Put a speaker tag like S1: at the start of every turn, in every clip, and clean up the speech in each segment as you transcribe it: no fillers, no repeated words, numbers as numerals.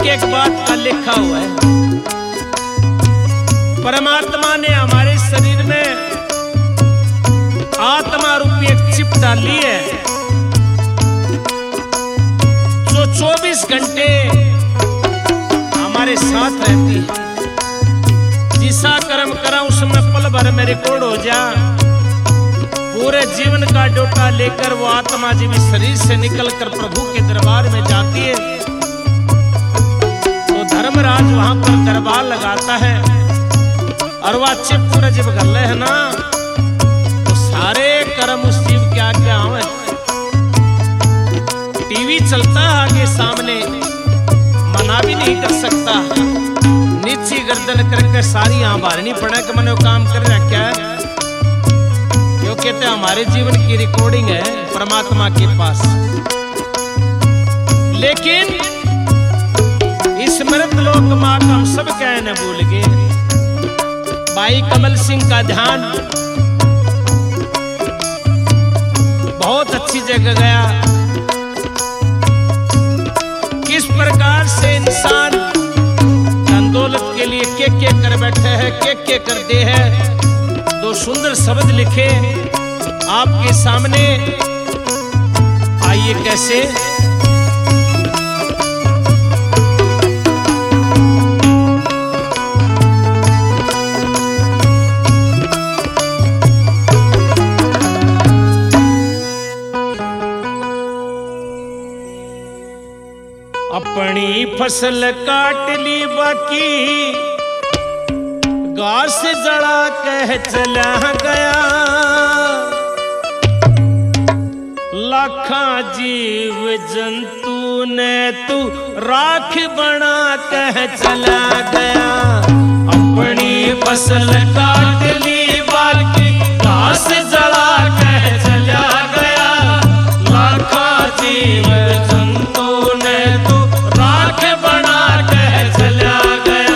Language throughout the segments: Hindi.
S1: एक बात का लिखा हुआ है, परमात्मा ने हमारे शरीर में आत्मा रूपी एक चिप डाली है जो 24 घंटे हमारे साथ रहती है। जिसा कर्म करा उसमें पल भर में रिकॉर्ड हो जा। पूरे जीवन का डोटा लेकर वो आत्मा जीवी शरीर से निकलकर प्रभु के दरबार में जाती है तो धर्मराज वहां पर दरबार लगाता है और वह चिप पूरा जब गल है ना तो सारे कर्म उस जीव के आगे आवे। टीवी चलता है आगे सामने, मना भी नहीं कर सकता, नीची गर्दन करके सारी यहाँ बारनी पड़ा कि मैंने वो काम कर रखा है। क्यों कहते हैं हमारे जीवन की रिकॉर्डिंग है परमात्मा के पास। लेकिन इस मृत लोक माँ का हम सब कहने भूल गए। भाई कमल सिंह का ध्यान बहुत अच्छी जगह गया। किस प्रकार से इंसान धन दौलत के लिए के कर बैठे हैं, के कर दे है। दो सुंदर शब्द लिखे आपके सामने, आइए कैसे। अपनी फसल काट ली बाकी घास जड़ा कह चला गया। लाखा जीव जंतु ने तू राख बना कह चला गया। अपनी फसल काट ली बाकी घास जड़ा कह चला गया। लाखा जीव जंतु ने तू राख बना कह चला गया।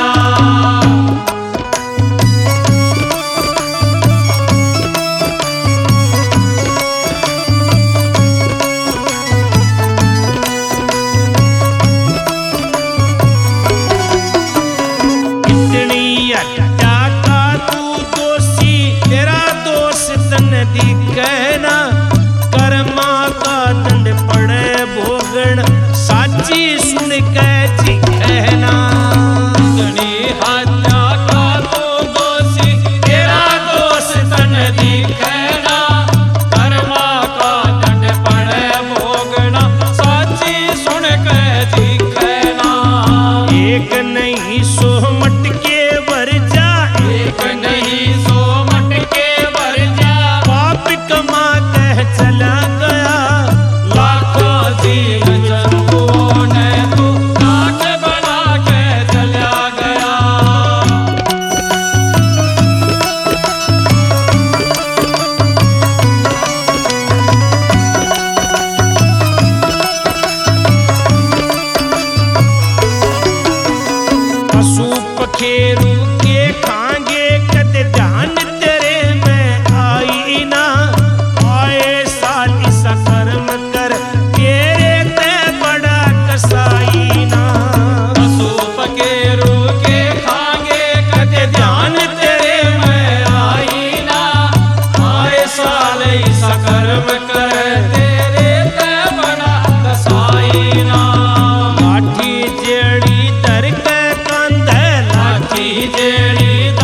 S1: कहना कर्मा का दंड पड़े भोगण साची सुन के जी कहना। हत्या का तो दोषी तेरा दोष तन दिखना। कर्मा का दंड पड़े भोगना साची सुन के जी कहना। एक नहीं सो मटके भर जा, एक नहीं सो मटके भर जा। कमा कह चला गया। लाखों जीव जंतुओं ने तू राख बना कह चला गया। पशु पखेरू के खांगे कद ध्यान तेरे में आई ना। कर्म कर तेरे ते बड़ा कसाई ना। पशु पखेरू के खांगे कदे ध्यान तेरे में आई ना। आए साल ऐसा कर्म कर तेरे ते बड़ा कसाई ना। लाठी जेड़ी दर के कंधे, लाठी जेड़ी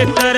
S1: लेकर